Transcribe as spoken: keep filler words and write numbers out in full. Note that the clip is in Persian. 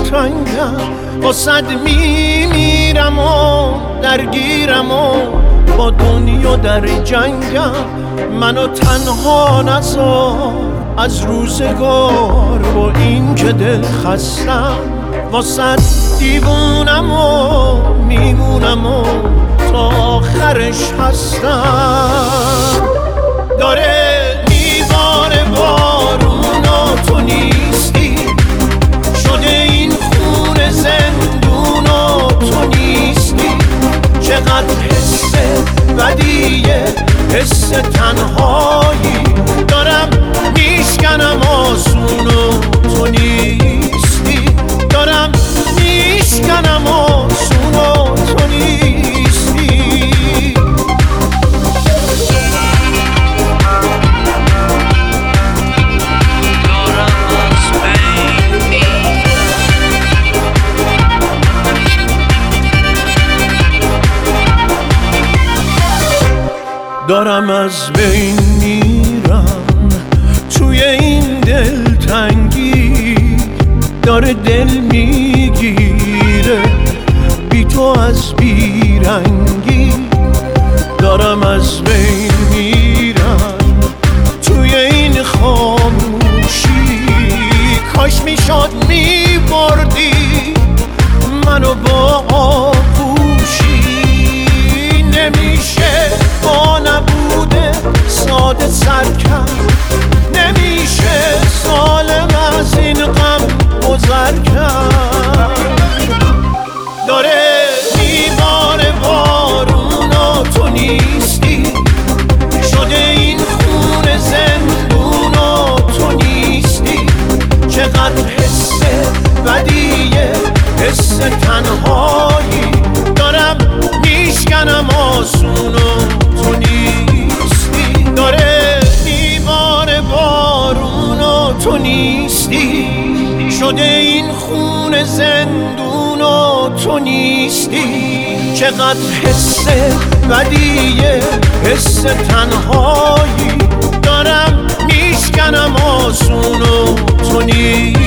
دلتنگم، واسد میمیرم و درگیرم و با دنیا در جنگم. منو تنها نذار از روزگار، با این که دل خستم واسد دیوونم و میمونم و تا آخرش هستم. داره میباره بارون و تو نیستی، شده این خون زندون و تو نیستی. چقدر حس بدیه، حس تنهایی، دارم میشکنم آسون و تو نیستی. دارم میشکنم آسون و تو نیستی. دارم از بین میرم توی این دلتنگی، داره دل میگیره بی تو از بیرنگی. دارم از بین میرم توی این خاموشی، کاش میشد میبردی منو با آغوشی. نمیشه با نبوده ساده سرکم، نمیشه سالم از این غم گذر کرد. داره میباره بارون و تو نیستی، شده این خون زندون و تو نیستی. چقدر حس بدیه، حس تنهایی، دارم میشکنم آسون و تو نیستی. داره میباره بارون و تو نیستی، شده این خون زندون و تو نیستی. چقدر حس بدیه، حس تنهایی، دارم میشکنم آسون و تو نیستی.